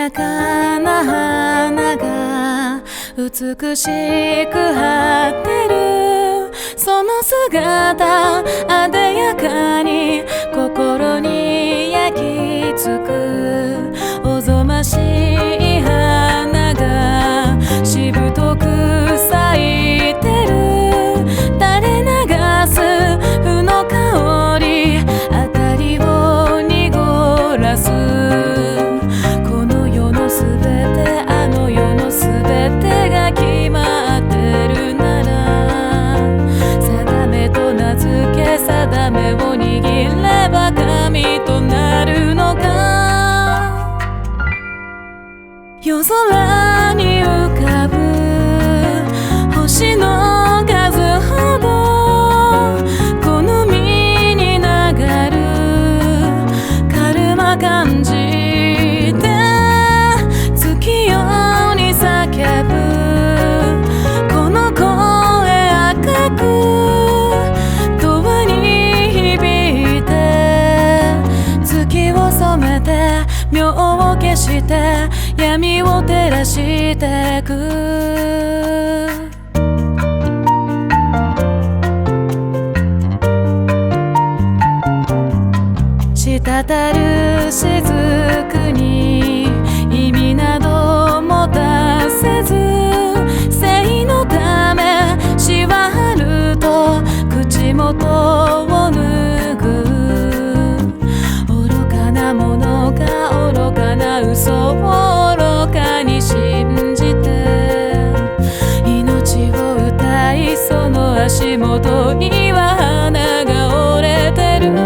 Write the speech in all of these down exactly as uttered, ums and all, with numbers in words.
やかな花が美しく張ってるその姿あでやかに心に焼き付くおぞましい花がしぶとく咲いてる垂れ流す負の香り辺りを濁らすこの世のすべてあの世のすべてが決まってるなら定めと名付け定めを握れば神となるのか夜空に浮かぶ星の数ほど好みに流るカルマ感じて月夜に叫ぶこの声赤く永遠に響いて月を染めて明を消して闇を照らしてく滴る雫に意味など持たせず生のためしわると口元を拭ぐ愚かなものが愚かな嘘を愚かに信じて命を歌いその足元には花が折れてる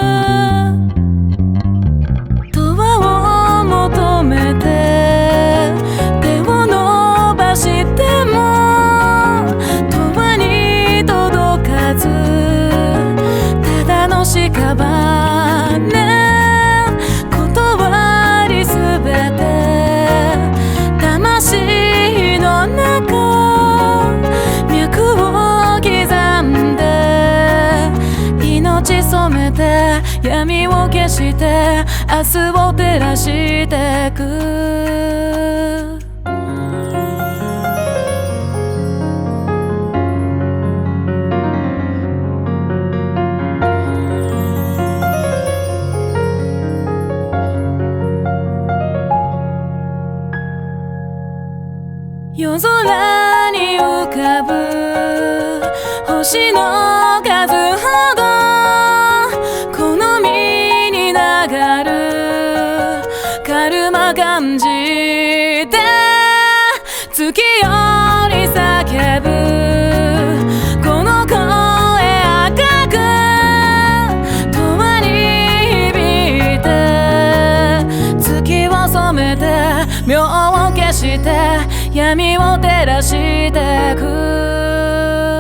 求めて手を伸ばしても永遠に届かずただの屍断りすべて魂の中脈を刻んで命染めて闇を消して明日を照らしてく夜空に浮かぶ星の数ほど好みに流るカルマ感じて月夜に叫ぶこの声赤く永遠に響いて月を染めて明を消して闇を照らしてく